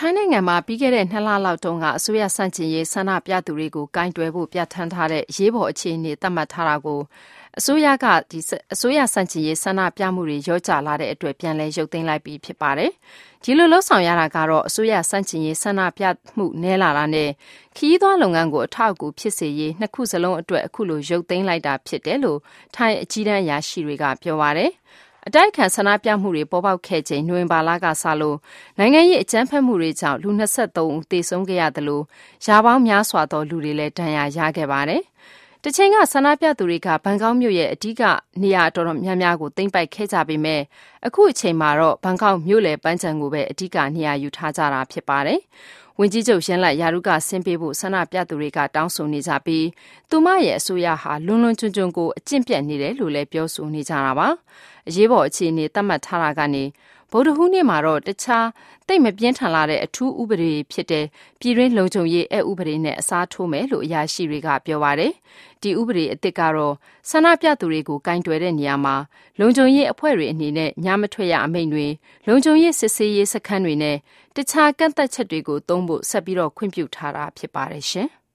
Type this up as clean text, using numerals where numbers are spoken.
ထိုင်းနိုင်ငံမှာပြီးခဲ့တဲ့2 လလောက်တုန်းကအစိုးရဆန့်ကျင်ရေးဆန္ဒပြသူတွေကိုကိုင်တွယ်ဖို့ပြဋ္ဌာန်းထားတဲ့ရေးပေါ်အခြေအနေသတ်မှတ်ထားတာကိုအစိုးရဆန့်ကျင်ရေးဆန္ဒပြမှုတွေရောကြလာတဲ့အတွက်ပြန်လည်ရုပ်သိမ်းလိုက်ပြီးဖြစ်ပါတယ်။ဒီလိုလှုပ်ဆောင်ရတာကတော့အစိုးရဆန့်ကျင်ရေးဆန္ဒပြမှုနည်းလာတာနဲ့ခရီးသွားလုပ်ငန်းကိုအထောက်အကူဖြစ်စေရေးနှစ်ခုစလုံးအတွက်အခုလိုရုပ်သိမ်းလိုက်တာဖြစ်တယ်လို့ထိုင်းအကြီးတန်းအရာရှိတွေကပြောပါတယ်။အတိုက်အခံဆန္ဒပြမှုတွေပေါ်ပေါက်ခဲ့ချိန်နိုဝင်ဘာလကစလို့နိုင်ငံရေးအကြမ်းဖက်မှုတွေကြောင့်လူ23ဦးသေဆုံးခဲ့ရသလိုရာပေါင်းများစွာသောလူတွေလည်းဒဏ်ရာရခဲ့ပါတယ်။တချိန်ကဆန္ဒပြသူတွေကဘန်ကောက်မြို့ရဲ့အဓိကနေရာတော်တော်များများကိုသိမ်းပိုက်ခဲ့ကြပေမဲ့အခုအချိန်မှာတော့ဘန်ကောက်မြို့လယ်ပန်းခြံကိုပဲအဓိကနေရာယူထားကြတာဖြစ်ပါတယ်။ဝန်ကြီးချုပ်ရင်းလက်ရာထူးကဆင်းပေးဖို့ဆန္ဒပြသူတွေကတောင်းဆိုနေကြပြီးသူမရဲ့အစိုးရဟာလွန်လွန်ကျွံကျွံကိုအကျင့်ပြတ်နေတယ်လို့လည်းပြောဆိုနေကြတာပါ။အရေးပေါ်အခြေအနေသတ်မှတ်ထားတာကနေဗုဒ္ဓဟူးနေ့မှာတော့တခြားတိတ်မပြင်းထန်လာတဲ့အထူးဥပဒေဖြစ်တဲ့ပြည်တွင်းလုံခြုံရေးဥပဒေနဲ့အစားထိုးမယ်လို့အရာရှိတွေကပြောပါတယ်။ဒီဥပဒေအသစ်ကတော့ဆန္ဒပြသူတွေကိုကင်တွယ်တဲ့နေရာမှာလုံခြုံရေးအဖွဲ့တွေအနေနဲ့ညမထွက်ရအမိန့်တွေလုံခြုံရေးစစ်ဆေးရေးစခန်းတွေနဲ့တခြားကန့်သတ်ချက်တွေကိုသုံးဖို့ဆက်ပြီးတော့ခွင့်ပြုထားတာဖြစ်ပါတယ်ရှင်။